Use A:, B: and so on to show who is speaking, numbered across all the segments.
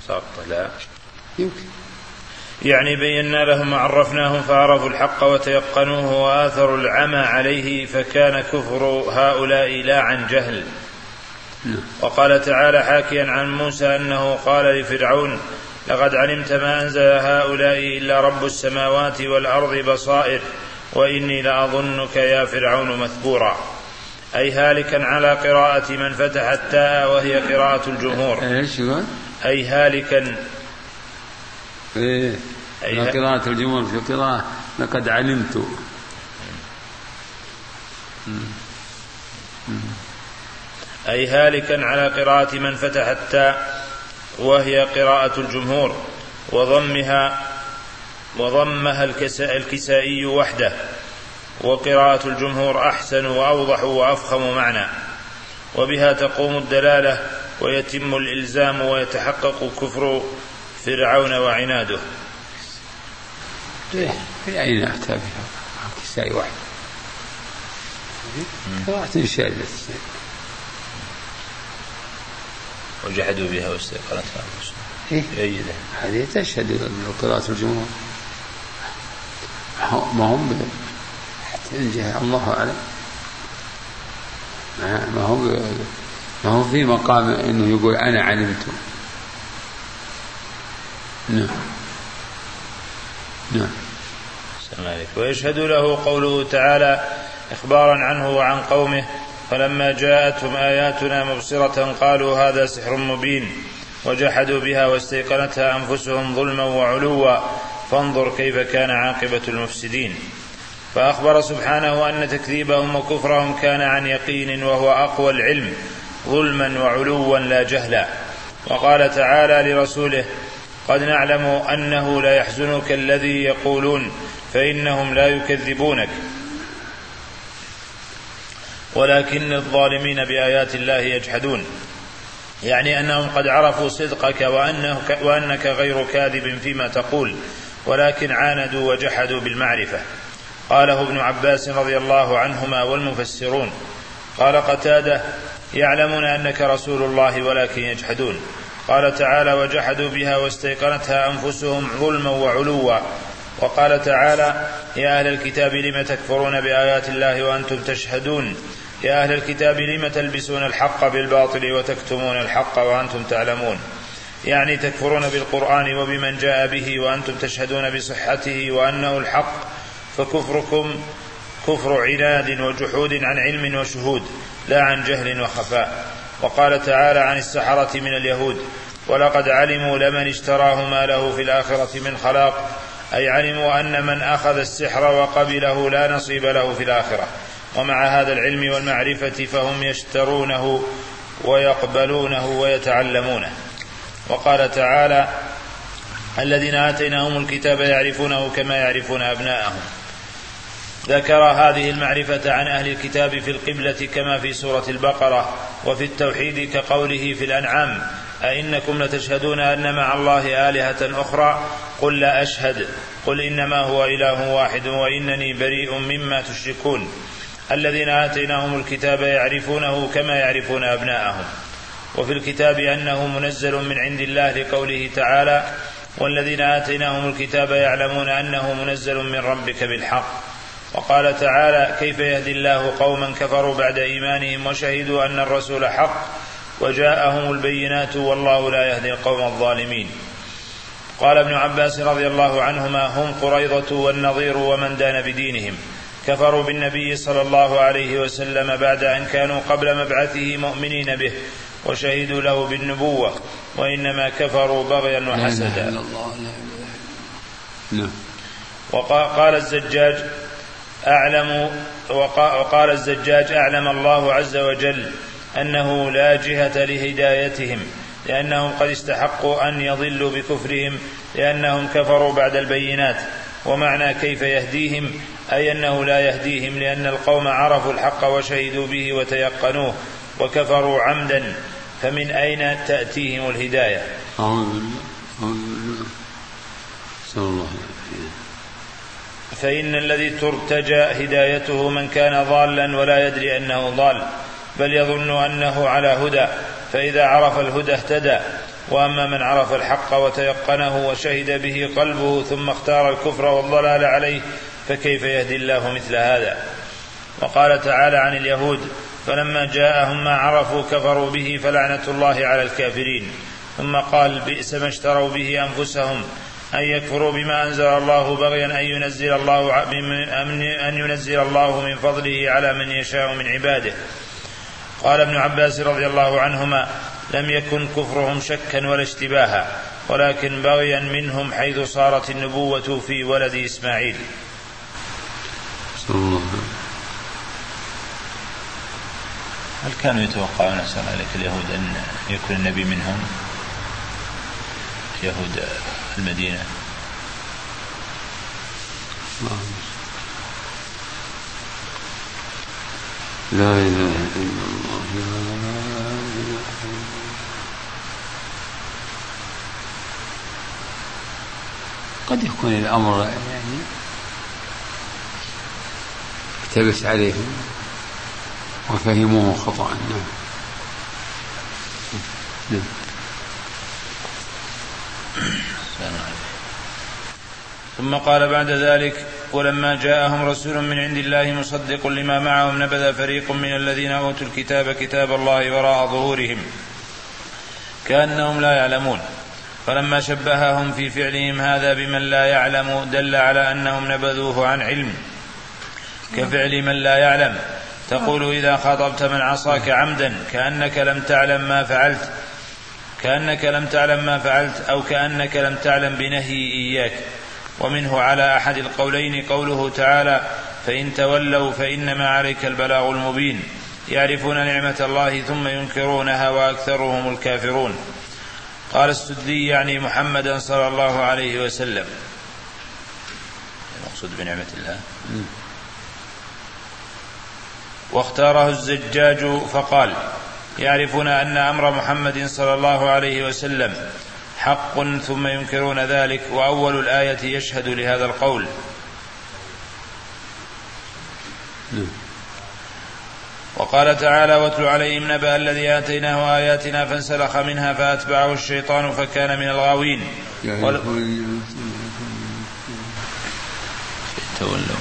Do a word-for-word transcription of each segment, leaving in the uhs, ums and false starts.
A: ساقطة لا
B: يمكن
A: يعني بينا لهم وعرفناهم فعرفوا الحق وتيقنوه وآثروا العمى عليه فكان كفر هؤلاء لا عن جهل. وقال تعالى حاكيا عن موسى أنه قال لفرعون لقد علمت ما أنزل هؤلاء إلا رب السماوات والأرض بصائر وإني لأظنك يا فرعون مثبورا، أي هالكا على قراءة من فتح التاء وهي قراءة الجمهور. أي هالكا
B: إيه أي قراءة الجمهور في قراءة لقد علمت.
A: أي هالكا على قراءة من فتح التاء وهي قراءة الجمهور وضمها وضمها الكسائي وحده، وقراءة الجمهور أحسن وأوضح وأفخم معنى، وبها تقوم الدلالة ويتم الإلزام ويتحقق كفر فرعون وعناده.
B: في أين أحتاج كسائي واحد قراءة شاذة
A: وجحدوا بها واستيقنتها أنفسهم.
B: إيه؟ هذه تشهد قراءة الجمهور ما هم تنجح الله أعلم ما هو ما هو في مقام إنه يقول أنا علمت. نعم نعم.
A: ويشهد له قوله تعالى إخبارا عنه وعن قومه فلما جاءتهم آياتنا مبصرة قالوا هذا سحر مبين وجحدوا بها واستيقنتها أنفسهم ظلما وعلوا فانظر كيف كان عاقبة المفسدين. فأخبر سبحانه أن تكذيبهم وكفرهم كان عن يقين وهو أقوى العلم ظلما وعلوا لا جهلا. وقال تعالى لرسوله قد نعلم أنه لا يحزنك الذي يقولون فإنهم لا يكذبونك ولكن الظالمين بآيات الله يجحدون، يعني أنهم قد عرفوا صدقك وأنك غير كاذب فيما تقول ولكن عاندوا وجحدوا بالمعرفة. قاله ابن عباس رضي الله عنهما والمفسرون. قال قتادة يعلمون أنك رسول الله ولكن يجحدون. قال تعالى وجحدوا بها واستيقنتها أنفسهم ظلما وعلوا. وقال تعالى يا أهل الكتاب لم تكفرون بآيات الله وأنتم تشهدون يا أهل الكتاب لم تلبسون الحق بالباطل وتكتمون الحق وأنتم تعلمون، يعني تكفرون بالقرآن وبمن جاء به وأنتم تشهدون بصحته وأنه الحق، فكفركم كفر عناد وجحود عن علم وشهود لا عن جهل وخفاء. وقال تعالى عن السحرة من اليهود ولقد علموا لمن اشتراه ما له في الآخرة من خلاق، أي علموا أن من أخذ السحر وقبله لا نصيب له في الآخرة. ومع هذا العلم والمعرفة فهم يشترونه ويقبلونه ويتعلمونه. وقال تعالى الذين آتيناهم الكتاب يعرفونه كما يعرفون أبناءهم. ذكر هذه المعرفة عن أهل الكتاب في القبلة كما في سورة البقرة، وفي التوحيد كقوله في الأنعام أئنكم لتشهدون أن مع الله آلهة أخرى قل لا أشهد قل إنما هو إله واحد وإنني بريء مما تشركون. الذين آتيناهم الكتاب يعرفونه كما يعرفون أبناءهم. وفي الكتاب أنه منزل من عند الله لقوله تعالى والذين آتيناهم الكتاب يعلمون أنه منزل من ربك بالحق. وقال تعالى كيف يهدي الله قوما كفروا بعد إيمانهم وشهدوا أن الرسول حق وجاءهم البينات والله لا يهدي القوم الظالمين. قال ابن عباس رضي الله عنهما هم قريظة والنظير ومن دان بدينهم، كفروا بالنبي صلى الله عليه وسلم بعد أن كانوا قبل مبعثه مؤمنين به وشهدوا له بالنبوة، وإنما كفروا بغيا وحسدا. وقال الزجاج أعلم وقال الزجاج أعلم الله عز وجل أنه لا جهة لهدايتهم لأنهم قد استحقوا أن يضلوا بكفرهم لأنهم كفروا بعد البينات. ومعنى كيف يهديهم أي أنه لا يهديهم لأن القوم عرفوا الحق وشهدوا به وتيقنوه وكفروا عمدا، فمن أين تأتيهم الهداية؟ فإن الذي ترتجى هدايته من كان ضالا ولا يدري أنه ضال بل يظن أنه على هدى، فإذا عرف الهدى اهتدى، وأما من عرف الحق وتيقنه وشهد به قلبه ثم اختار الكفر والضلال عليه فكيف يهدي الله مثل هذا؟ وقال تعالى عن اليهود: فلما جاءهم ما عرفوا كفروا به فلعنة الله على الكافرين. ثم قال: بئس ما اشتروا به أنفسهم أن يكفروا بما أنزل الله بغيا أن ينزل الله, أن ينزل الله من فضله على من يشاء من عباده. قال ابن عباس رضي الله عنهما: لم يكن كفرهم شكا ولا اشتباها ولكن بغيا منهم حيث صارت النبوة في ولد إسماعيل. هل كانوا يتوقعون أسأل عليك اليهود أن يكون النبي منهم يهود المدينة؟
B: لا إله إلا الله لا إله إلا الله. قد يكون الأمر يعني اكتبس عليهم وفهموه خطأ. نعم. نعم.
A: ثم قال بعد ذلك: ولما جاءهم رسول من عند الله مصدق لما معهم نبذ فريق من الذين أوتوا الكتاب كتاب الله وراء ظهورهم كأنهم لا يعلمون. فلما شبههم في فعلهم هذا بمن لا يعلم دل على أنهم نبذوه عن علم كفعل من لا يعلم. تقول إذا خاطبت من عصاك عمدا كأنك لم تعلم ما فعلت كأنك لم تعلم ما فعلت أو كأنك لم تعلم بنهي إياك. ومنه على أحد القولين قوله تعالى: فإن تولوا فإنما عليك البلاغ المبين. يعرفون نعمة الله ثم ينكرونها وأكثرهم الكافرون. قال السدي يعني محمدا صلى الله عليه وسلم. المقصود بنعمة الله. واختاره الزجاج فقال: يعرفون أن أمر محمد صلى الله عليه وسلم حق ثم ينكرون ذلك. وأول الآية يشهد لهذا القول. وقال تعالى: واتل عليهم نبأ الذي آتيناه آياتنا فانسلخ منها فأتبعه الشيطان فكان من الغاوين. تولوا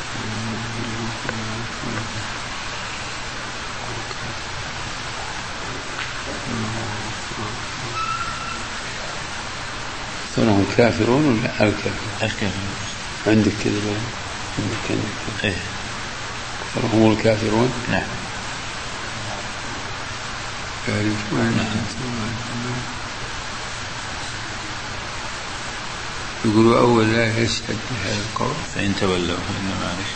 B: هم كافرون ولا الكافرون؟
A: الكافرون.
B: عندك كذا بقى؟ عندك كذا؟
A: إيه.
B: هم الكافرون؟
A: نعم.
B: يقولوا أول لا يشهد بهذا القول:
A: فإن تولوا فإنما عليك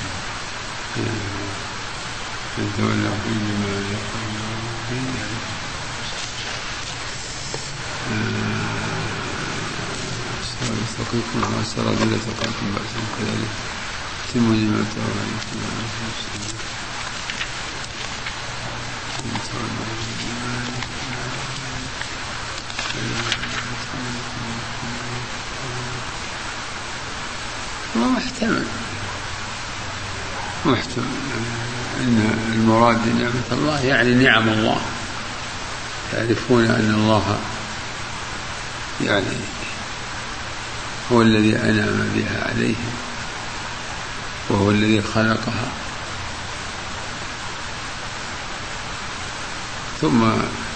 B: فإن تولوا فإنما عليك فقيكم على سرابيل تقاكم بأسهم كذلك تم نعمته عليكم. ما محتمل محتمل إن المراد نعمة الله يعني نعم الله. يعرفون أن الله يعني هو الذي أنعم بها عليهم وهو الذي خلقها، ثم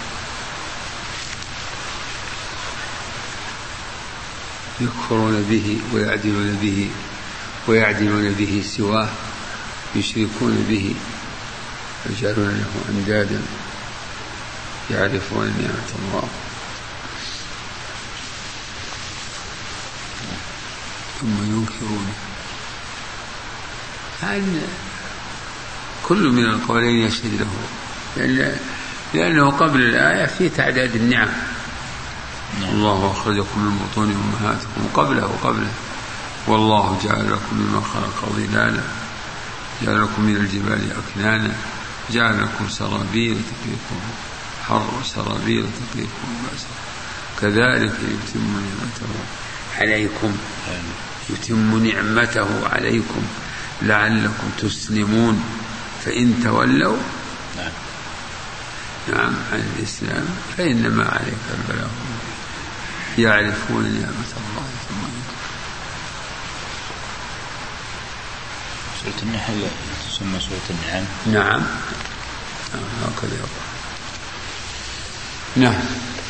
B: يكفرون به ويعدلون به ويعدلون به سواه، يشركون به ويجعلون له أندادا. يعرفون نعمة الله ثم ينكرون. هل كل من القولين يشهد له؟ لأن لأنه قبل الآية في تعداد النعم. الله أخرجكم من بطون أمهاتكم قبله وقبله والله جعل لكم مما خلق ظلالا جعل لكم من الجبال أكنانا جعل لكم سرابيل تقيكم حر سرابيل تقيكم بأسا كذلك يتم نعمته عليكم يتم نعمته عليكم لعلكم تسلمون. فإن تولوا نعم عن الإسلام فإنما عليك البلاغ. يعرفون نعمة الله ثم
A: سورة النحل تسمى سورة النعم.
B: نعم هكذا يقول. نعم.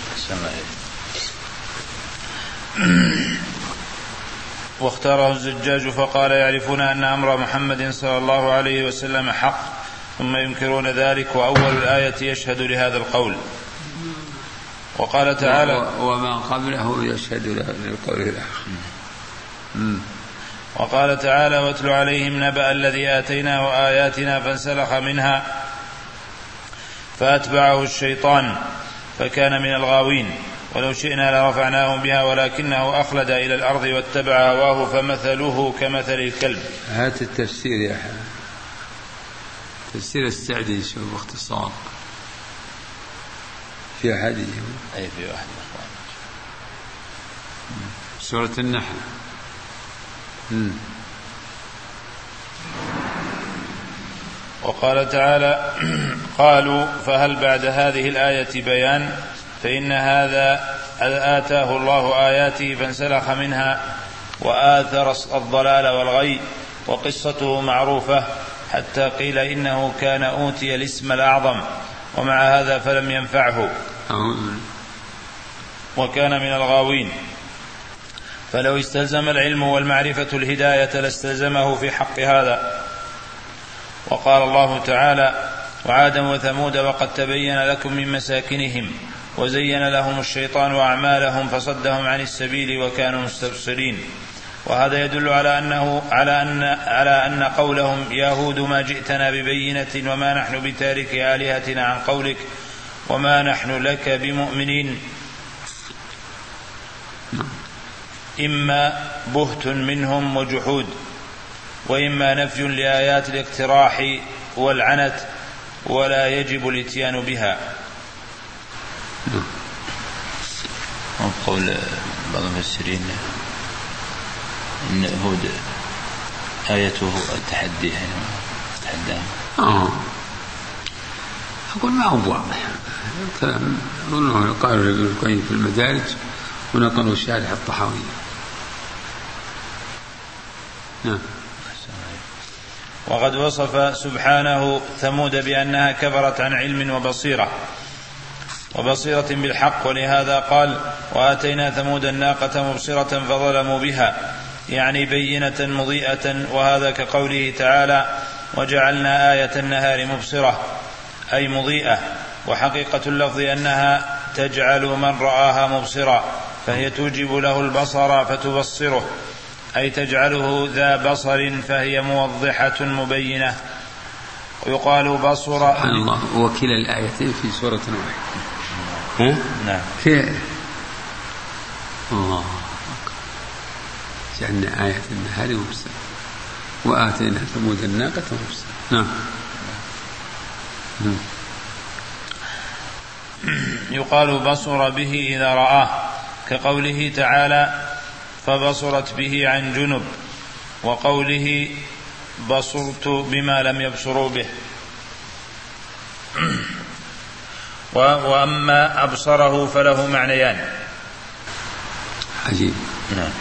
A: واختاره الزجاج فقال يعرفون أن أمر محمد صلى الله عليه وسلم حق ثم ينكرون ذلك، وأول الآية يشهد لهذا القول. وقال تعالى
B: وما قبله يشهد للقول الآخر.
A: وقال تعالى واتل عليهم نبأ الذي آتيناه آياتنا فانسلخ منها فأتبعه الشيطان فكان من الغاوين ولو شئنا لرفعناه بها ولكنه أخلد إلى الأرض واتبع هواه فمثله كمثل الكلب.
B: هات التفسير يا حبيبي، تفسير السعدي شوف باختصار في أحدهم
A: أي في واحد
B: سورة النحل. مم.
A: وقال تعالى قالوا فهل بعد هذه الآية بيان؟ فإن هذا آتاه الله آياته فانسلخ منها وآثر الضلال والغي، وقصته معروفة حتى قيل إنه كان أوتي الاسم الأعظم ومع هذا فلم ينفعه وكان من الغاوين، فلو استلزم العلم والمعرفة الهداية لاستلزمه في حق هذا. وقال الله تعالى وعادا وثمود وقد تبين لكم من مساكنهم وزين لهم الشيطان أعمالهم فصدهم عن السبيل وكانوا مستبصرين. وهذا يدل على أنه على أن على أن قولهم يا هود ما جئتنا ببينة وما نحن بتارك آلهتنا عن قولك وما نحن لك بمؤمنين إما بهت منهم وجحود، وإما نفي لآيات الاقتراح والعنت ولا يجب الاتيان بها.
C: قول بعض المفسرين إن هود آيته التحدي يعني تحداهم.
B: آه أقول ما هو واضح كلام أظنه قالوا ابن القيم في المدارج ونقلوا الشارح الطحاوي. نعم.
A: وقد وصف سبحانه ثمود بأنها كبرت عن علم وبصيرة وبصيرة بالحق، ولهذا قال وآتينا ثمود الناقة مبصرة فظلموا بها، يعني بينة مضيئة، وهذا كقوله تعالى وجعلنا آية النهار مبصرة أي مضيئة، وحقيقة اللفظ أنها تجعل من رآها مبصرا فهي توجب له البصر فتبصره، أي تجعله ذا بصر فهي موضحة مبينة. ويقال بصر
B: سبحان الله وكلا الآيتين في سورة واحدة. ها؟
A: نعم.
B: كيف؟ الله جعلنا آية النهار مبصرة وآتينا ثمود الناقة مبصرة. نعم. نعم.
A: يقال بصر به إذا رآه كقوله تعالى فبصرت به عن جنب، وقوله بصرت بما لم يبصروا به. وأما أبصره فله معنيان.
B: عجيب.
A: نعم.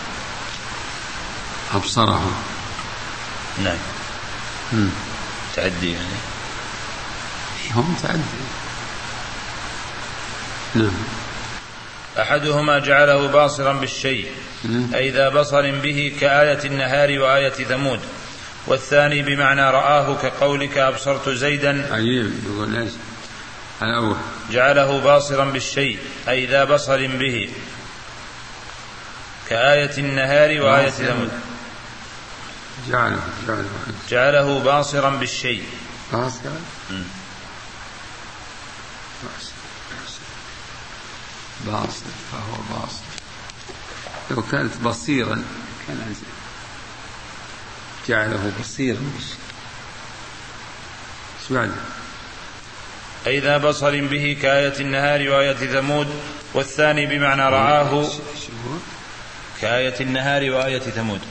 B: أبصره.
A: نعم.
B: مم.
A: تعدي يعني.
B: هم تعدي. نعم.
A: أحدهما جعله باصرا بالشيء أي ذا بصر به كآية النهار وآية ثمود، والثاني بمعنى رآه كقولك أبصرت زيدا.
B: عجيب. يقول ليش الأول
A: جعله باصرا بالشيء أي ذا بصر به كآية النهار وآية ثمود.
B: جعله جعله
A: جعله باصرا بالشيء.
B: باصرا. باصر فهو باصر. لو كانت بصيرا كان أنزل. جعله بصيرا بالشيء. شو يعني؟
A: أي ذا بصر به كآية النهار وآية ثمود، والثاني بمعنى رآه كآية النهار وآية ثمود.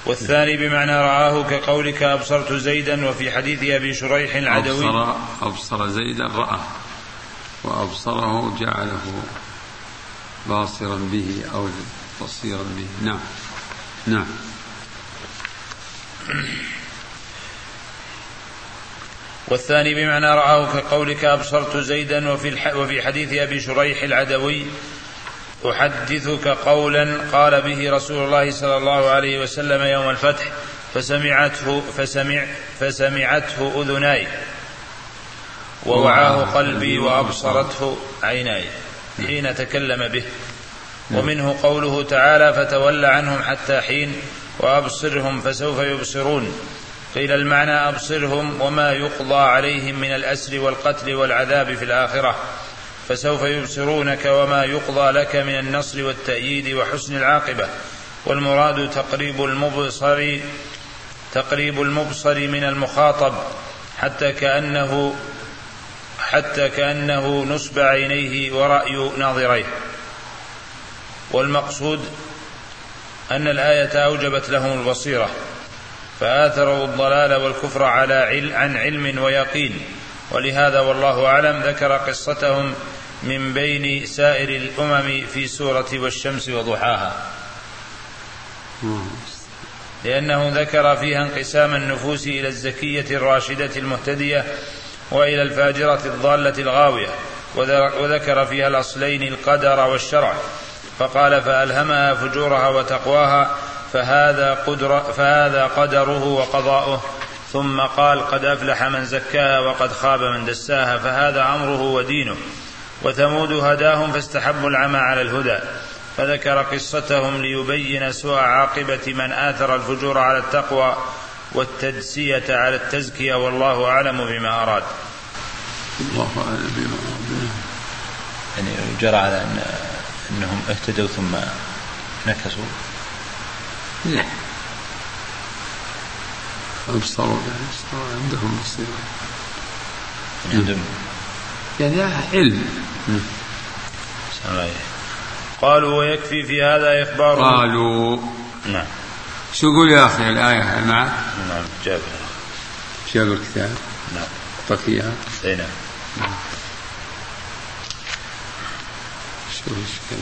A: والثاني بمعنى رآه كقولك أبصرت زيدا، وفي حديث أبي شريح العدوي
B: أبصر, أبصر زيدا رأى، وأبصره جعله باصرا به أو بصيرا به. نعم نعم.
A: والثاني بمعنى رآه كقولك أبصرت زيدا، وفي, وفي حديث أبي شريح العدوي أحدثك قولا قال به رسول الله صلى الله عليه وسلم يوم الفتح فسمعته, فسمع فسمعته أذناي ووعاه قلبي وأبصرته عيناي حين تكلم به. ومنه قوله تعالى فتول عنهم حتى حين وأبصرهم فسوف يبصرون. قيل المعنى أبصرهم وما يقضى عليهم من الأسر والقتل والعذاب في الآخرة، فسوف يبصرونك وما يقضى لك من النصر والتأييد وحسن العاقبة. والمراد تقريب المبصر تقريب المبصر من المخاطب حتى كأنه حتى كأنه نصب عينيه ورأي ناظريه. والمقصود أن الآية أوجبت لهم البصيرة فآثروا الضلال والكفر على عل عن علم ويقين، ولهذا والله أعلم ذكر قصتهم من بين سائر الأمم في سورة والشمس وضحاها، لأنه ذكر فيها انقسام النفوس إلى الزكية الراشدة المهتدية وإلى الفاجرة الضالة الغاوية، وذكر فيها الأصلين القدر والشرع، فقال فألهمها فجورها وتقواها فهذا, قدر فهذا قدره وقضاؤه. ثم قال قد أفلح من زكاها وقد خاب من دساها فهذا أمره ودينه. وثمود هداهم فاستحبوا العمى على الهدى، فذكر قصتهم ليبين سوء عاقبة من آثر الفجور على التقوى والتدسية على التزكية، والله أعلم بما أراد.
B: الله أعلم بما أراد.
C: يعني جرى على أن أنهم اهتدوا ثم نكسوا.
B: لا أبصروا عندهم بصيرة
C: عندهم
B: يعني علم.
A: قالوا ويكفي في هذا إخبار.
B: قالوا
A: نعم.
B: شو يقول يا أخي الآية معك؟
A: نعم جاب
B: جاب الكتاب.
A: نعم
B: طقيها.
A: أي نعم.
B: نعم. شو شو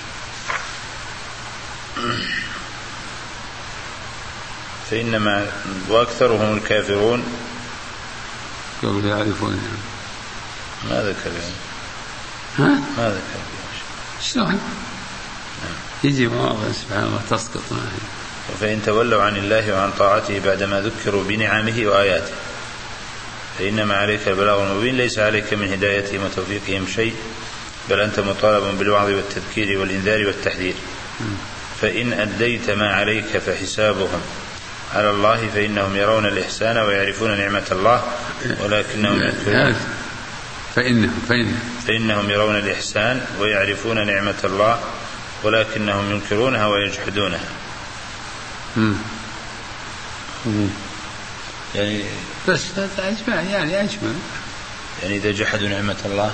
A: فإنما وأكثرهم الكافرون
B: قبل يعرفون.
A: ما ذكر يعني.
B: ها؟
A: ما ذكر
B: شلون؟ يجي مواضع سبحان الله تسقط معه.
A: فإن تولوا عن الله وعن طاعته بعدما ذكروا بنعمه وآياته فإنما عليك البلاغ المبين، ليس عليك من هدايتهم وتوفيقهم شيء، بل أنت مطالب بالوعظ والتذكير والإنذار والتحذير. فإن أديت ما عليك فحسابهم على الله، فإنهم يرون الإحسان ويعرفون نعمة الله ولكنهم ينكرون.
B: فإنهم, فإنهم,
A: فإنهم يرون الإحسان ويعرفون نعمة الله ولكنهم ينكرونها ويجحدونها.
B: مم.
C: مم. يعني
B: بس هذا أجمل يعني أجمل
C: يعني إذا جحدوا نعمة الله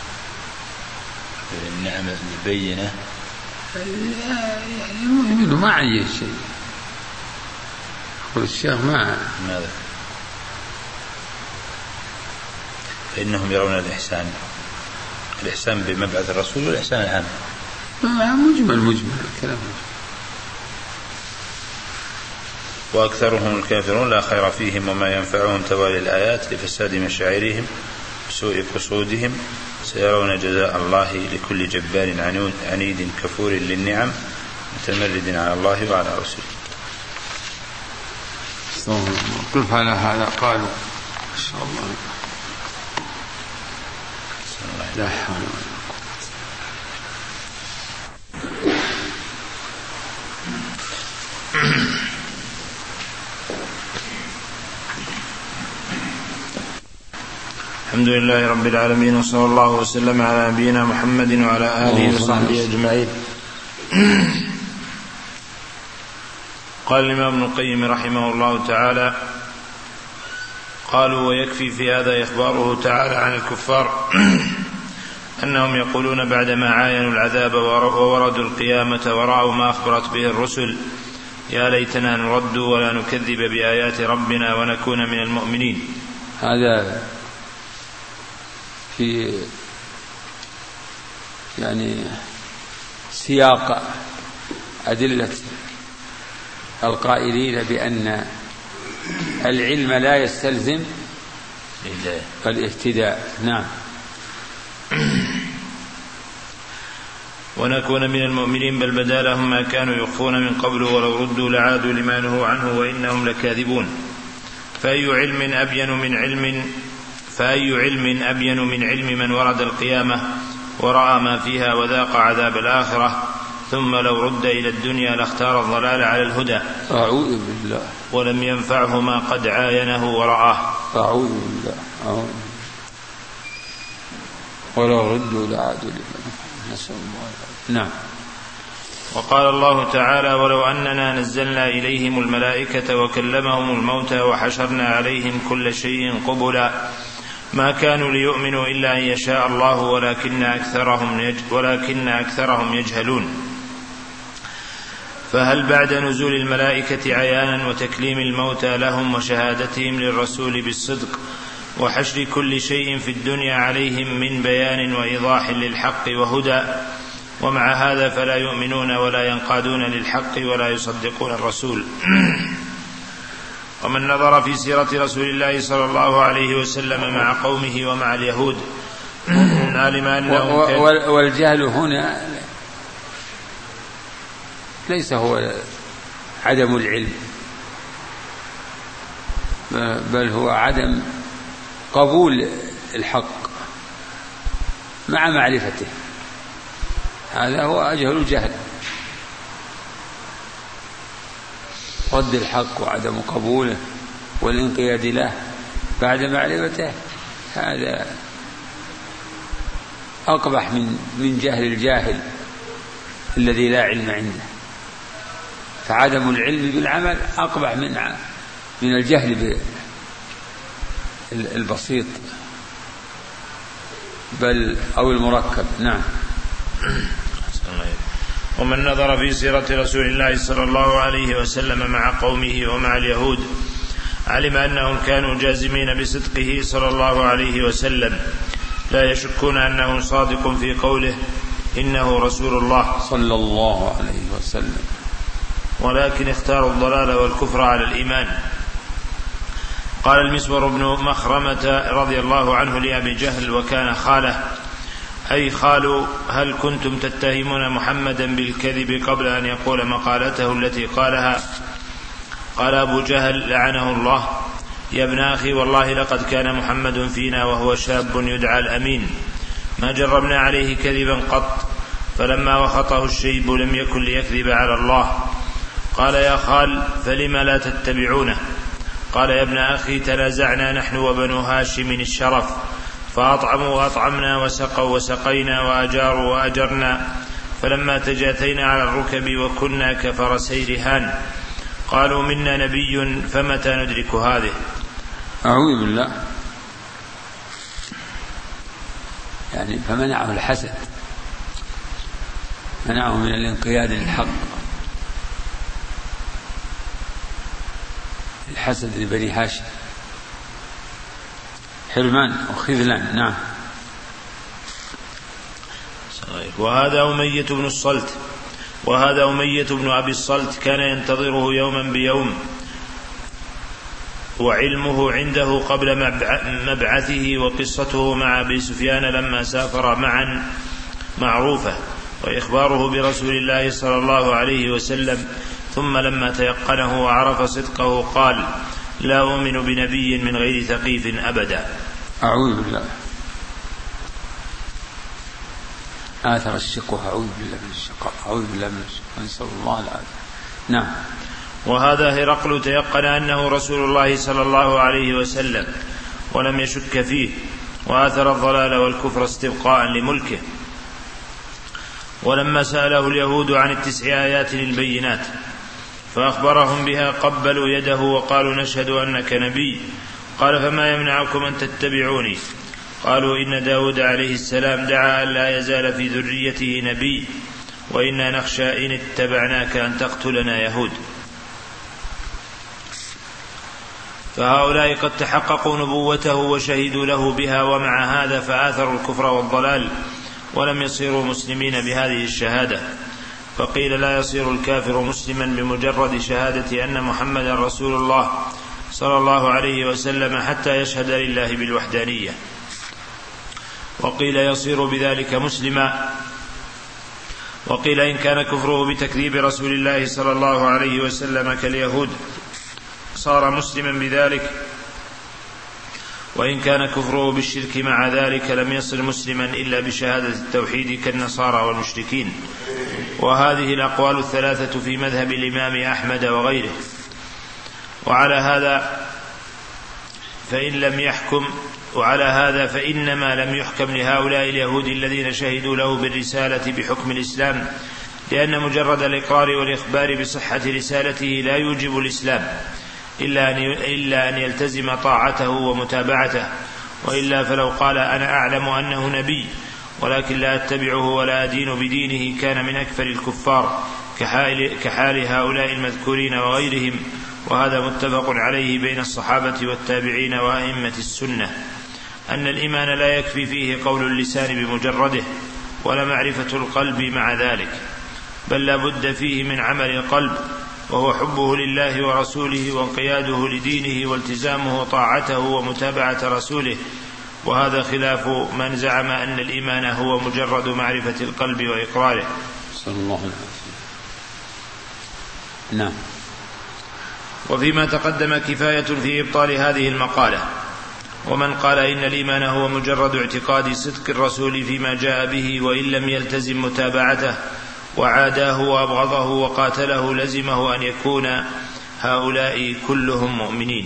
C: النعمة البينة
B: يعني المهم إنه ما عين شيء. يقول الشيخ ما
A: ماذا؟ فإنهم يرون الإحسان، الإحسان بمبعث الرسول والإحسان العام.
B: مجمل مجمل الكلام.
A: وأكثرهم الكافرون لا خير فيهم وما ينفعهم توالي الآيات لفساد مشاعرهم بسوء قصودهم، سيرون جزاء الله لكل جبار عنيد كفور للنعم متمرد على الله وعلى رسوله.
B: قف على هذا قالوا إن شاء الله لا حول ولا
A: الحمد لله رب العالمين، وصلى الله وسلم على نبينا محمد وعلى آله وصحبه أجمعين. قال الإمام ابن القيم رحمه الله تعالى: قالوا ويكفي في هذا إخباره تعالى عن الكفار أنهم يقولون بعدما عاينوا العذاب ووردوا القيامة ورأوا ما أخبرت به الرسل يا ليتنا نرد ولا نكذب بآيات ربنا ونكون من المؤمنين.
B: هذا في يعني سياق أدلة القائلين بأن العلم لا يستلزم الاهتداء. نعم.
A: ونكون من المؤمنين بل بدا لهم ما كانوا يخفون من قبل ولو ردوا لعادوا لما نهوا عنه وإنهم لكاذبون. فأي علم أبين من علم فأي علم أبين من علم من ورد القيامة ورأى ما فيها وذاق عذاب الآخرة ثم لو رد إلى الدنيا لاختار الضلال على الهدى.
B: أعوذ بالله.
A: ولم ينفعه ما قد عاينه ورآه.
B: أعوذ بالله. أعوذ. ولو ردوا لعادوا لما نسأل الله. نعم.
A: وقال الله تعالى ولو أننا نزلنا إليهم الملائكة وكلمهم الموتى وحشرنا عليهم كل شيء قبلا ما كانوا ليؤمنوا إلا أن يشاء الله ولكن أكثرهم, يج... ولكن أكثرهم يجهلون. فهل بعد نزول الملائكة عيانا وتكليم الموتى لهم وشهادتهم للرسول بالصدق وحشر كل شيء في الدنيا عليهم من بيان وإيضاح للحق وهدى ومع هذا فلا يؤمنون ولا ينقادون للحق ولا يصدقون الرسول؟ ومن نظر في سيرة رسول الله صلى الله عليه وسلم مع قومه ومع اليهود علم أنه
B: والجهل هنا ليس هو عدم العلم بل هو عدم قبول الحق مع معرفته. هذا هو أجهل الجهل. رد الحق وعدم قبوله والانقياد له بعد معرفته هذا أقبح من من جهل الجاهل الذي لا علم عنده. فعدم العلم بالعمل أقبح من من الجهل البسيط بل أو المركب. نعم.
A: ومن نظر في سيرة رسول الله صلى الله عليه وسلم مع قومه ومع اليهود علم أنهم كانوا جازمين بصدقه صلى الله عليه وسلم لا يشكون أنه صادق في قوله إنه رسول الله
B: صلى الله عليه وسلم
A: ولكن اختاروا الضلال والكفر على الإيمان. قال المسور بن مخرمة رضي الله عنه لأبي جهل وكان خاله أي خالوا هل كنتم تتهمون محمدا بالكذب قبل أن يقول مقالته التي قالها؟ قال أبو جهل لعنه الله يا ابن أخي والله لقد كان محمد فينا وهو شاب يدعى الأمين ما جربنا عليه كذبا قط فلما وخطه الشيب لم يكن ليكذب على الله. قال يا خال فلم لا تتبعونه؟ قال يا ابن أخي تنازعنا نحن وبنو هاشم الشرف فأطعموا وأطعمنا وسقوا وسقينا وأجاروا وأجرنا فلما تجاتينا على الركب وكنا كفرسي رهان قالوا منا نبي فمتى ندرك هذه؟
B: أعوذ بالله. يعني فمنعه الحسد منعه من الانقياد للحق. الحسد لبني هاشم حرمان وخذلان. نعم.
A: وهذا أمية بن الصلت وهذا أمية بن أبي الصلت كان ينتظره يوما بيوم وعلمه عنده قبل مبعثه وقصته مع أبي سفيان لما سافر معا معروفة وإخباره برسول الله صلى الله عليه وسلم ثم لما تيقنه وعرف صدقه قال لا أؤمن بنبي من غير ثقيف أبدا.
B: أعوذ بالله. آثر الشقوة. أعوذ بالله من الشقاء. أعوذ بالله من الشقاء. نسأل الله العافية. نعم.
A: وهذا هرقل تيقن أنه رسول الله صلى الله عليه وسلم ولم يشك فيه وآثر الضلال والكفر استبقاء لملكه. ولما سأله اليهود عن التسع آيات للبينات فأخبرهم بها قبلوا يده وقالوا نشهد أنك نبي. قال فما يمنعكم أن تتبعوني؟ قالوا إن داود عليه السلام دعا أن لا يزال في ذريته نبي وإنا نخشى إن اتبعناك أن تقتلنا يهود. فهؤلاء قد تحققوا نبوته وشهدوا له بها، ومع هذا فآثروا الكفر والضلال ولم يصيروا مسلمين بهذه الشهادة. فقيل لا يصير الكافر مسلما بمجرد شهادة أن محمدا رسول الله صلى الله عليه وسلم حتى يشهد لله بالوحدانية. وقيل يصير بذلك مسلما. وقيل إن كان كفره بتكذيب رسول الله صلى الله عليه وسلم كاليهود صار مسلما بذلك، وإن كان كفره بالشرك مع ذلك لم يصل مسلما إلا بشهادة التوحيد كالنصارى والمشركين. وهذه الأقوال الثلاثة في مذهب الإمام أحمد وغيره. وعلى هذا فإن لم يحكم وعلى هذا فإنما لم يحكم لهؤلاء اليهود الذين شهدوا له بالرسالة بحكم الإسلام، لأن مجرد الإقرار والإخبار بصحة رسالته لا يوجب الإسلام إلا أن إلا أن يلتزم طاعته ومتابعته، وإلا فلو قال أنا أعلم أنه نبي ولكن لا أتبعه ولا أدين بدينه كان من أكفر الكفار كحال, كحال هؤلاء المذكورين وغيرهم. وهذا متفق عليه بين الصحابة والتابعين وأئمة السنة، أن الإيمان لا يكفي فيه قول اللسان بمجرده ولا معرفة القلب مع ذلك، بل لا بد فيه من عمل القلب، وهو حبه لله ورسوله وانقياده لدينه والتزامه طاعته ومتابعة رسوله. وهذا خلاف من زعم أن الإيمان هو مجرد معرفة القلب وإقراره.
B: صلى الله عليه وسلم. نعم.
A: وفيما تقدم كفاية في إبطال هذه المقالة. ومن قال إن الإيمان هو مجرد اعتقاد صدق الرسول فيما جاء به وإن لم يلتزم متابعته وعاداه وأبغضه وقاتله لزمه أن يكون هؤلاء كلهم مؤمنين.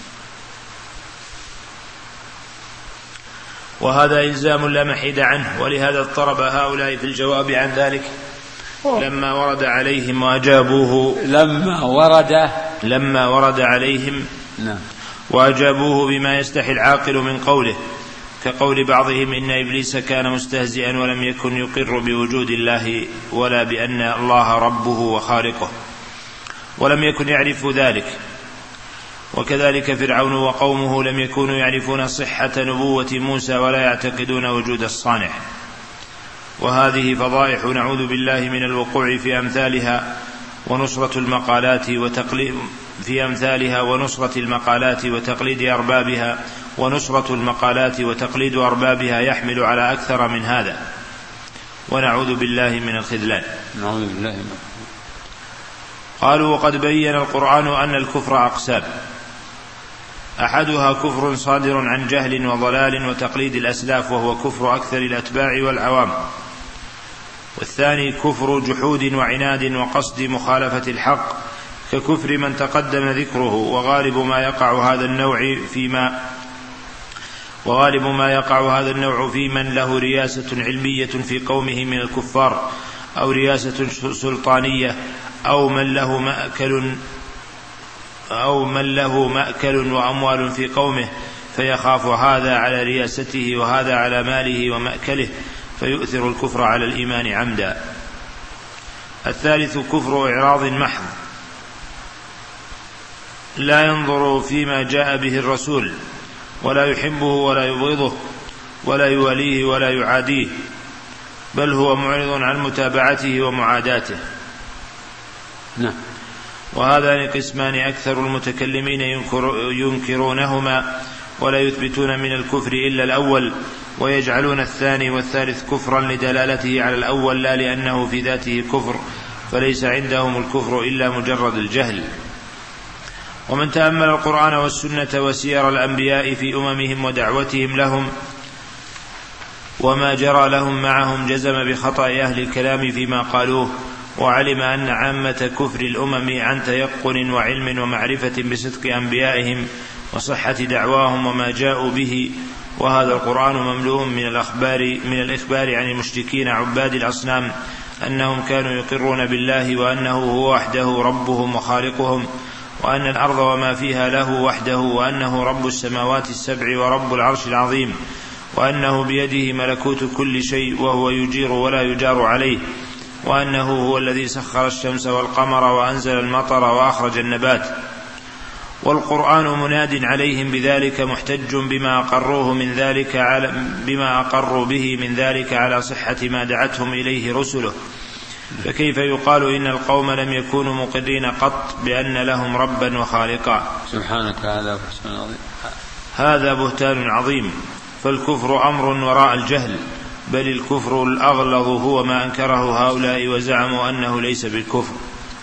A: وهذا إلزام لا محيد عنه، ولهذا اضطرب هؤلاء في الجواب عن ذلك لما ورد عليهم وأجابوه
B: لما ورد
A: لما ورد عليهم
B: نعم.
A: وأجابوه بما يستحي العاقل من قوله، كقول بعضهم إن إبليس كان مستهزئا ولم يكن يقر بوجود الله ولا بأن الله ربه وخالقه، ولم يكن يعرف ذلك. وكذلك فرعون وقومه لم يكونوا يعرفون صحة نبوة موسى ولا يعتقدون وجود الصانع. وهذه فضائح نعوذ بالله من الوقوع في أمثالها ونصرة المقالات وتقليد في أمثالها ونصرة المقالات وتقليد أربابها ونصرة المقالات وتقليد أربابها يحمل على أكثر من هذا، ونعوذ بالله من الخذلان.
B: نعوذ بالله من.
A: قالوا وقد بين القرآن أن الكفر أقسام، أحدها كفر صادر عن جهل وضلال وتقليد الأسلاف وهو كفر أكثر الأتباع والعوام، والثاني كفر جحود وعناد وقصد مخالفة الحق ككفر من تقدم ذكره. وغالب ما يقع هذا النوع فيما وغالب ما يقع هذا النوع في من له رياسة علمية في قومه من الكفار، أو رياسة سلطانية، أو من له مأكل أو من له مأكل وأموال في قومه فيخاف هذا على رياسته وهذا على ماله ومأكله فيؤثر الكفر على الإيمان عمدا. الثالث كفر إعراض محض، لا ينظر فيما جاء به الرسول ولا يحبه ولا يبغضه ولا يوليه ولا يعاديه، بل هو معرض عن متابعته ومعاداته.
B: نعم.
A: وهذان قسمان أكثر المتكلمين ينكر ينكرونهما ولا يثبتون من الكفر إلا الأول، ويجعلون الثاني والثالث كفرا لدلالته على الأول لا لأنه في ذاته كفر، فليس عندهم الكفر إلا مجرد الجهل. ومن تأمل القرآن والسنة وسير الأنبياء في أممهم ودعوتهم لهم وما جرى لهم معهم جزم بخطأ أهل الكلام فيما قالوه، وعلم أن عامة كفر الأمم عن تيقن وعلم ومعرفة بصدق أنبيائهم وصحة دعواهم وما جاءوا به. وهذا القرآن مملوء من الأخبار من الإخبار عن المشركين عباد الأصنام أنهم كانوا يقرون بالله وأنه هو وحده ربهم وخالقهم، وأن الأرض وما فيها له وحده، وأنه رب السماوات السبع ورب العرش العظيم، وأنه بيده ملكوت كل شيء وهو يجير ولا يجار عليه، وأنه هو الذي سخر الشمس والقمر وأنزل المطر وأخرج النبات، والقرآن مناد عليهم بذلك محتج بما أقروه من ذلك على بما أقروا به من ذلك على صحة ما دعتهم إليه رسله، فكيف يقال إن القوم لم يكونوا مقرين قط بأن لهم ربا وخالقا؟
B: سبحانك هذا بهتان عظيم.
A: هذا بهتان عظيم، فالكفر أمر وراء الجهل، بل الكفر الأغلظ هو ما أنكره هؤلاء وزعموا أنه ليس بالكفر.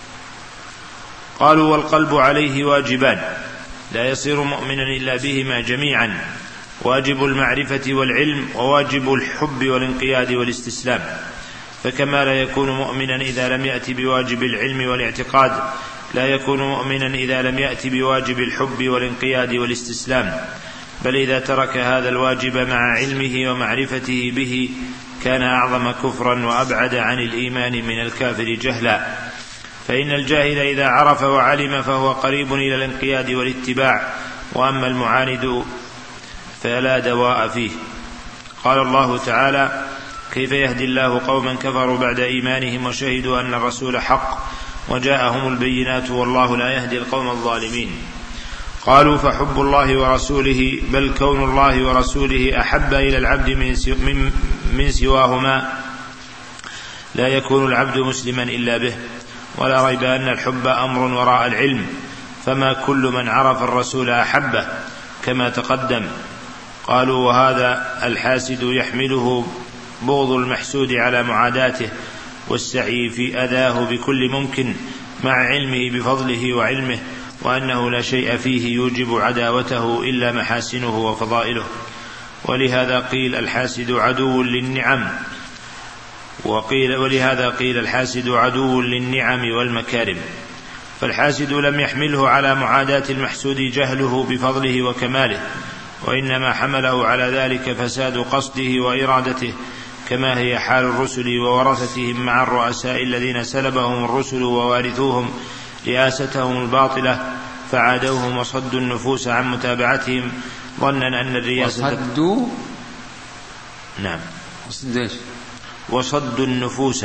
A: قالوا والقلب عليه واجبان لا يصير مؤمنا إلا بهما جميعا، واجب المعرفة والعلم وواجب الحب والانقياد والاستسلام، فكما لا يكون مؤمنا إذا لم يأتي بواجب العلم والاعتقاد لا يكون مؤمنا إذا لم يأتي بواجب الحب والانقياد والاستسلام، بل إذا ترك هذا الواجب مع علمه ومعرفته به كان أعظم كفرا وأبعد عن الإيمان من الكافر جهلا، فإن الجاهل إذا عرف وعلم فهو قريب إلى الانقياد والاتباع، وأما المعاند فلا دواء فيه. قال الله تعالى: كيف يهدي الله قوما كفروا بعد إيمانهم وشهدوا أن الرسول حق وجاءهم البينات والله لا يهدي القوم الظالمين. قالوا فحب الله ورسوله بل كون الله ورسوله أحب إلى العبد من, من سواهما لا يكون العبد مسلما إلا به، ولا ريب أن الحب أمر وراء العلم، فما كل من عرف الرسول أحبه كما تقدم. قالوا وهذا الحاسد يحمله بغض المحسود على معاداته والسعي في أذاه بكل ممكن مع علمه بفضله وعلمه، وأنه لا شيء فيه يوجب عداوته إلا محاسنه وفضائله، ولهذا قيل الحاسد عدو للنعم وقيل ولهذا قيل الحاسد عدو للنعم والمكارم. فالحاسد لم يحمله على معاداة المحسود جهله بفضله وكماله، وإنما حمله على ذلك فساد قصده وإرادته، كما هي حال الرسل وورثتهم مع الرؤساء الذين سلبهم الرسل ووارثوهم رئاستهم الباطلة فعادوهم وصدوا النفوس عن متابعتهم ظنا أن الرياسة
B: وصدوا
A: نعم
B: وصدوا
A: وصدوا النفوس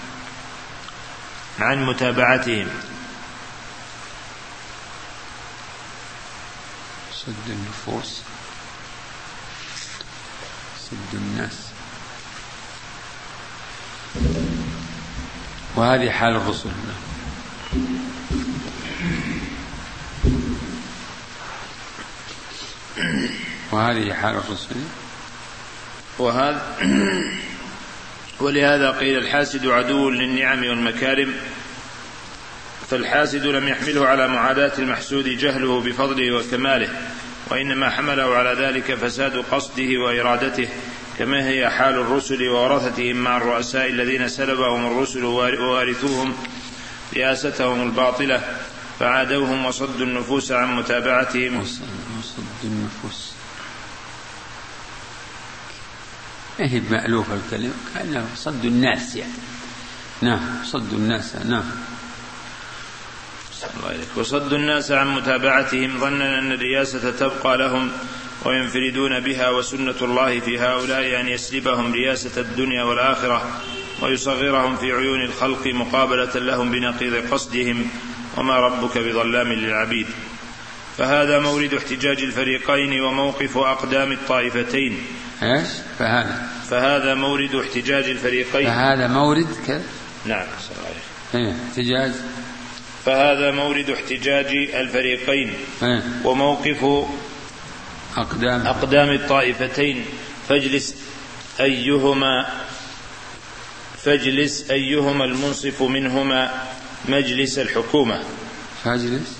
A: عن متابعتهم
B: صد النفوس صد الناس، وهذه حال الرسل. وهذه حال الرسل
A: وهذا ولهذا قيل الحاسد عدو للنعم والمكارم. فالحاسد لم يحمله على معاداة المحسود جهله بفضله وكماله، وإنما حمله على ذلك فساد قصده وإرادته، كما هي حال الرسل وورثتهم مع الرؤساء الذين سلبهم الرسل ووارثوهم رئاستهم الباطلة فعادوهم وصدوا النفوس عن متابعتهم.
B: وصد النفوس ايه مألوف الكلمة كأنه صد الناس يعني. نعم صد الناس. نعم
A: وصد الناس عن متابعتهم ظنا أن الرياسة تبقى لهم وينفردون بها، وسنة الله في هؤلاء أن يسلبهم رياسة الدنيا والآخرة ويصغرهم في عيون الخلق مقابلة لهم بنقيض قصدهم، وما ربك بظلام للعبيد. فهذا مورد احتجاج الفريقين وموقف أقدام الطائفتين.
B: ايش فهذا
A: فهذا مورد احتجاج الفريقين
B: فهذا مورد كذا
A: نعم
B: ايه احتجاج
A: فهذا مورد احتجاج الفريقين
B: ايه
A: وموقف
B: أقدام
A: أقدام الطائفتين، فاجلس أيهما فاجلس أيهما المنصف منهما مجلس الحكومة.
B: فاجلس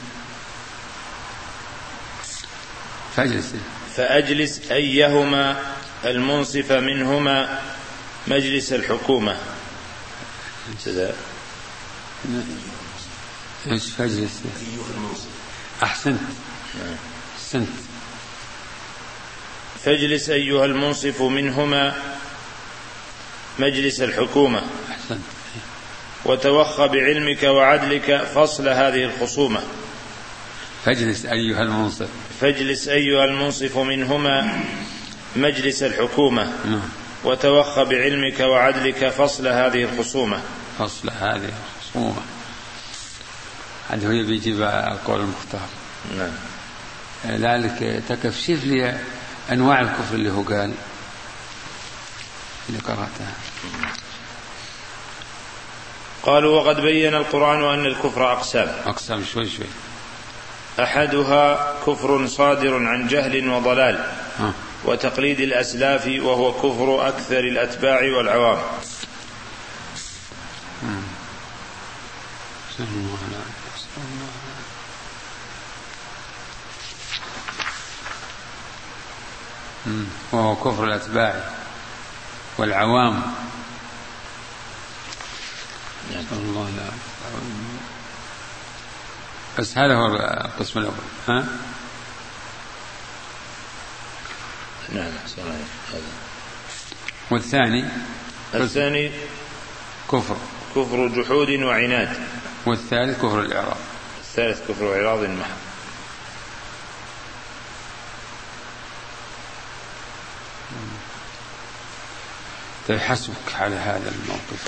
B: فاجلس
A: فأجلس أيهما المنصف منهما مجلس الحكومة.
B: ايش فاجلس أحسنت أحسنت
A: فاجلس أيها المنصف منهما مجلس الحكومة
B: أحسنت
A: وتوخى بعلمك وعدلك فصل هذه الخصومة.
B: فاجلس أيها المنصف
A: فاجلس أيها المنصف منهما مجلس الحكومة وتوخى بعلمك وعدلك فصل هذه الخصومة.
B: فصل هذه الخصومة هذا هو بيجيب القول المختار.
A: نعم.
B: لعلك تكشف لي أنواع الكفر اللي هو قال اللي قرأتها.
A: قالوا وقد بين القرآن أن الكفر أقسام
B: أقسام شوي شوي.
A: أحدها كفر صادر عن جهل وضلال
B: ها.
A: وتقليد الأسلاف وهو كفر أكثر الأتباع والعوام.
B: وهو كفر الأتباع والعوام. الله لا. بس هذا هو القسم الأول. ها؟
A: نعم هذا.
B: والثاني
A: الثاني
B: كفر
A: كفر جحود وعناد.
B: والثالث كفر الإعراض.
A: الثالث كفر إعراض محض.
B: حسبك على هذا الموقف.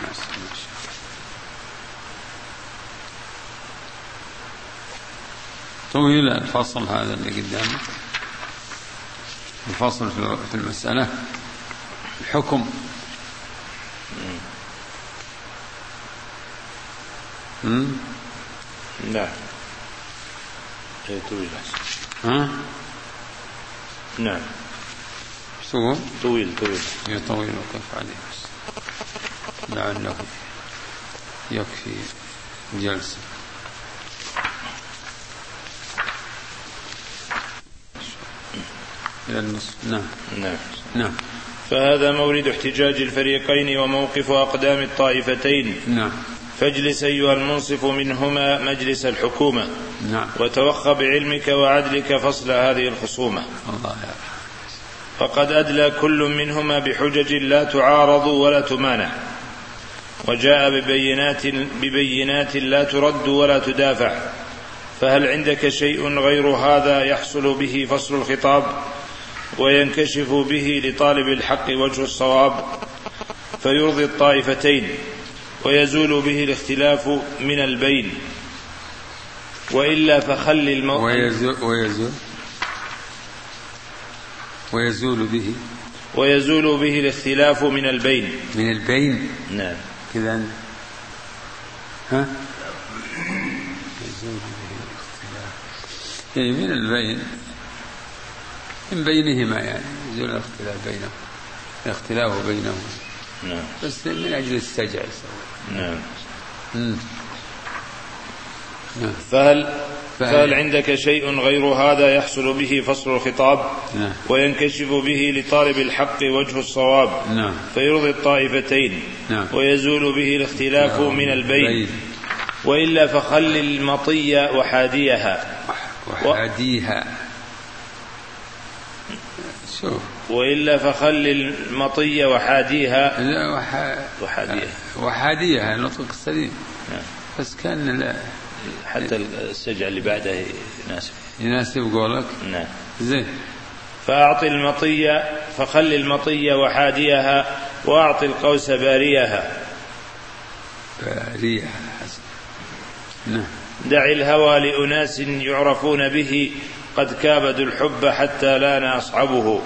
B: طويل الفصل هذا اللي قدامك. الفصل في المسألة الحكم.
A: لا طويل.
B: ها؟
A: نعم
B: سوى
A: طويل طويل
B: هي طويل وقف عليه بس لعله يكفي جلسة. إلى النصف. نعم
A: نعم
B: نعم.
A: فهذا مورد احتجاج الفريقين وموقف أقدام الطائفتين.
B: نعم.
A: فاجلس أيها المنصف منهما مجلس الحكومة.
B: نعم.
A: وتوخى بعلمك وعدلك فصل هذه الخصومة.
B: الله يا
A: فقد أدلى كل منهما بحجج لا تعارض ولا تمانع، وجاء ببينات, ببينات لا ترد ولا تدافع. فهل عندك شيء غير هذا يحصل به فصل الخطاب وينكشف به لطالب الحق وجه الصواب فيرضي الطائفتين ويزول به الاختلاف من البين، وإلا فخل الموت
B: ويزول, ويزول ويزول به
A: ويزول به الاختلاف من البين
B: من البين.
A: نعم
B: كذا. ها؟ يزول به الاختلاف يعني من البين من بينهما، يعني يزول الاختلاف بينهم الاختلاف بينهم.
A: نعم.
B: بس من أجل السجع.
A: نعم.
B: نعم.
A: فهل فهل عندك شيء غير هذا يحصل به فصل الخطاب
B: نعم.
A: وينكشف به لطالب الحق وجه الصواب
B: نعم.
A: فيرضي الطائفتين
B: نعم.
A: ويزول به الاختلاف نعم. من البين، وإلا فخل المطية وحاديها
B: وحاديها شوف
A: وإلا فخل المطية وحاديها
B: لا وح...
A: وحاديها
B: وحاديها نطق السليم.
A: نعم.
B: بس كان لا
A: حتى السجع اللي بعده يناسب
B: يناسب قولك.
A: نعم.
B: زين.
A: فأعطي المطية فخل المطية وحاديها وأعطي القوس باريها.
B: باريها حسن. نعم.
A: دع الهوى لأناس يعرفون به قد كابدوا الحب حتى لان أصحابه.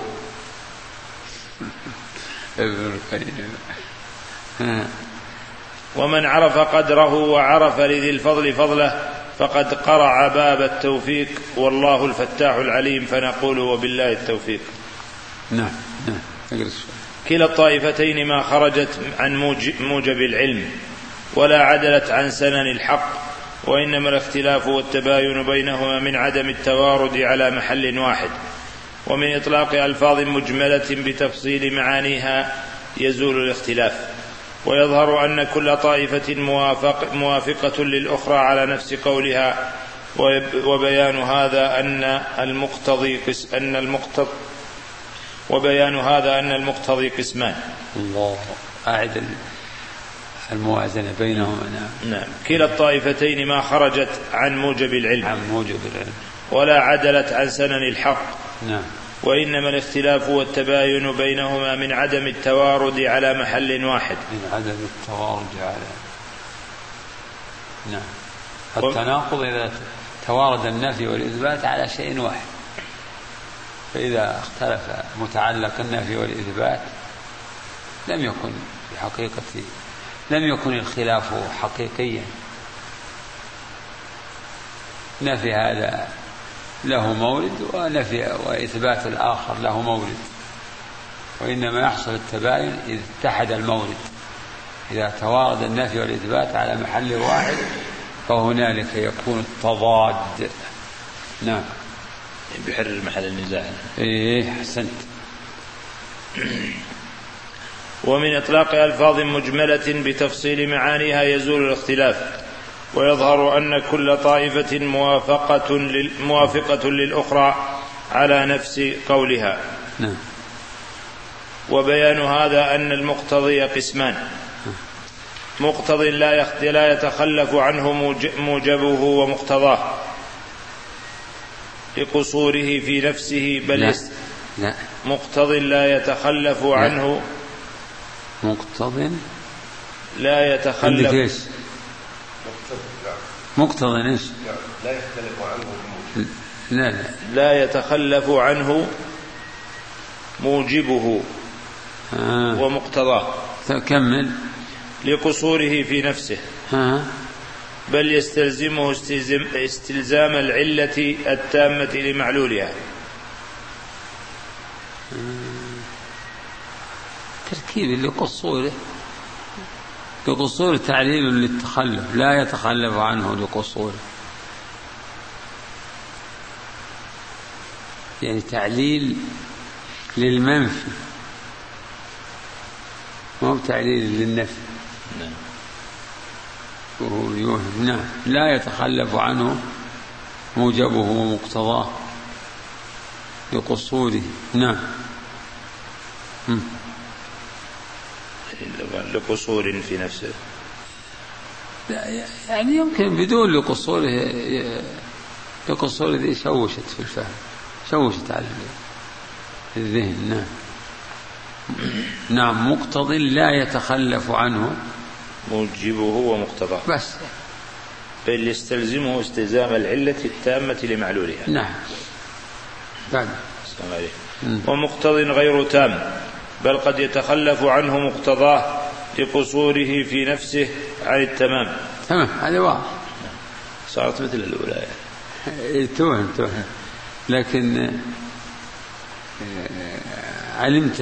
A: ومن عرف قدره وعرف لذي الفضل فضله فقد قرع باب التوفيق، والله الفتاح العليم، فنقول وبالله التوفيق.
B: نعم نعم.
A: كلا الطائفتين ما خرجت عن موجب العلم ولا عدلت عن سنن الحق، وإنما الاختلاف والتباين بينهما من عدم التوارد على محل واحد، ومن إطلاق ألفاظ مجملة بتفصيل معانيها يزول الاختلاف. ويظهر أن كل طائفة موافق موافقة للأخرى على نفس قولها، وبيان هذا أن المقتضي قس أن المقتضي وبيان هذا أن المقتضي قسمان.
B: الله أعد الموازنة بينهما.
A: نعم. كلا الطائفتين ما خرجت عن موجب العلم
B: عن موجب العلم
A: ولا عدلت عن سنن الحق.
B: نعم.
A: وإنما الاختلاف والتباين بينهما من عدم التوارد على محل واحد.
B: من عدم التوارد على. نعم. التناقض إذا توارد النفي والإثبات على شيء واحد، فإذا اختلف متعلق النفي والإثبات لم يكن في حقيقة لم يكن الخلاف حقيقيا. نفي هذا له مورد ونفي وإثبات الآخر له مورد، وإنما يحصل التباين إذا اتحد المورد. إذا توارد النفي والإثبات على محل واحد فهنالك يكون التضاد. نعم،
A: بيحرر محل النزاع.
B: إيه حسنت.
A: ومن إطلاق ألفاظ مجملة بتفصيل معانيها يزول الاختلاف، ويظهر أن كل طائفة موافقة موافقة للأخرى على نفس قولها.
B: نعم.
A: وبيان هذا أن المقتضي قسمان: مقتض لا يتخلف عنه موجبه ومقتضاه لقصوره في نفسه، بل
B: لا. لا.
A: مقتض لا يتخلف
B: لا.
A: عنه
B: مقتض
A: لا يتخلف
B: ايش؟ مقتض ايش؟
D: لا يختلف عنه
B: لا لا
A: لا يتخلف عنه موجبه
B: آه.
A: ومقتضاه.
B: كمل.
A: لقصوره في نفسه
B: آه.
A: بل يستلزمه استلزام العلة التامة لمعلولها.
B: تركيب لقصوره لقصور تعليل للتخلف، لا يتخلف عنه لقصوره، يعني تعليل للمنفي مو تعليل للنفي. نعم. لا يتخلف عنه موجبه ومقتضاه لقصوره. نعم.
A: لقصور في نفسه،
B: يعني يمكن بدون لقصوره، لقصوره ذي شوشت في الفهم، شوشت على الذهن. نعم. نعم. مقتض لا يتخلف عنه
A: موجبه ومقتضاه
B: بس،
A: بل يستلزمه استلزام العلة التامة لمعلولها.
B: نعم. بعد.
A: ومقتض غير تام، بل قد يتخلف عنه مقتضاه لقصوره في نفسه عن التمام.
B: تمام، هذا واضح.
A: صارت مثل الأولى
B: يعني. توهم توهم، لكن علمت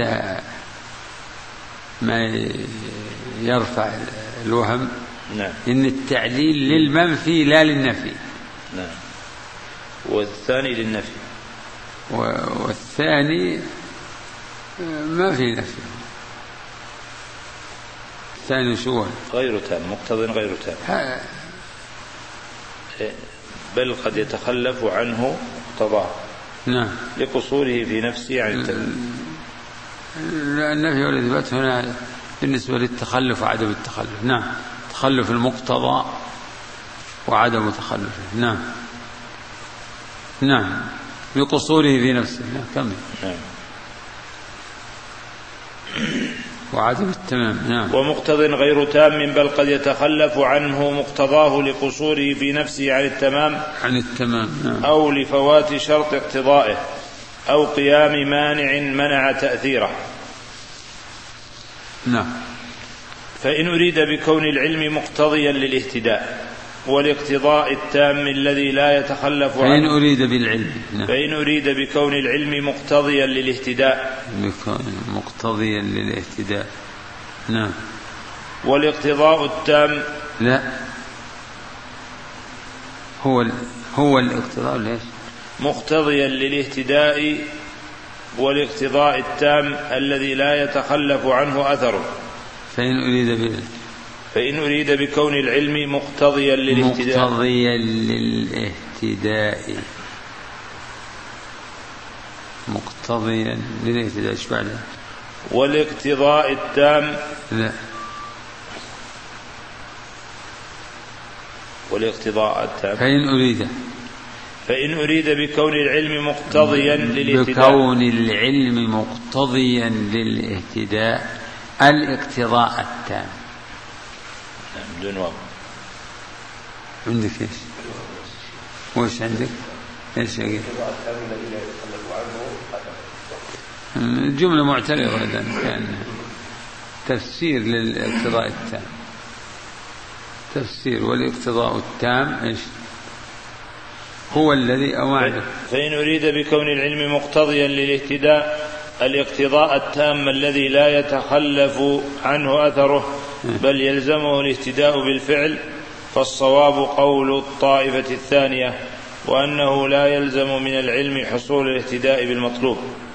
B: ما يرفع الوهم.
A: نعم.
B: إن التعليل للمنفي لا للنفي.
A: نعم. والثاني للنفي،
B: والثاني ما في نفي. الثاني شو؟
A: غير تام، مقتض غير تام، بل قد يتخلف عنه مقتضاه.
B: نعم.
A: لقصوره في نفسه عن التمام.
B: النفي والإثبات هنا بالنسبة للتخلف وعدم التخلف. نعم. تخلف المقتضى وعدم تخلفه. نعم. نعم. لقصوره في نفسه. نعم. كمل.
A: نعم.
B: وعدم التمام. نعم.
A: ومقتض غير تام، بل قد يتخلف عنه مقتضاه لقصوره في نفسه عن التمام
B: عن التمام. نعم.
A: أو لفوات شرط اقتضائه أو قيام مانع منع تأثيره.
B: نعم.
A: فإن أريد بكون العلم مقتضيا للاهتداء والاقتضاء التام الذي لا يتخلف عنه،
B: فإن أريد بالعلم. نعم.
A: فإن أريد بكون العلم مقتضيا للاهتداء
B: مقتضيا للاهتداء. نعم.
A: والاقتضاء التام
B: لا، هو هو الاقتضاء ليش؟
A: مقتضيا للاهتداء والاقتضاء التام الذي لا يتخلف عنه أثره.
B: فإن أريد بالعلم
A: فإن أريد بكون العلم مقتضيا للاهتداء
B: مقتضيا للاهتداء مقتضيا للاهتداء ايش بعده؟
A: والاقتضاء التام.
B: لا،
A: والاقتضاء التام.
B: فإن أريد
A: فإن أريد بكون العلم مقتضيا للاهتداء
B: بكون العلم مقتضيا للاهتداء الاقتضاء التام.
A: بدون واو.
B: عندك ايش؟ وش عندك؟ ايش يقول؟ الجملة معترضة إذن كان تفسير للاقتضاء التام. تفسير والاقتضاء التام ايش؟ هو الذي أوعده.
A: فإن أريد بكون العلم مقتضيا للاهتداء الاقتضاء التام الذي لا يتخلف عنه أثره بل يلزمه الاهتداء بالفعل، فالصواب قول الطائفة الثانية، وأنه لا يلزم من العلم حصول الاهتداء بالمطلوب.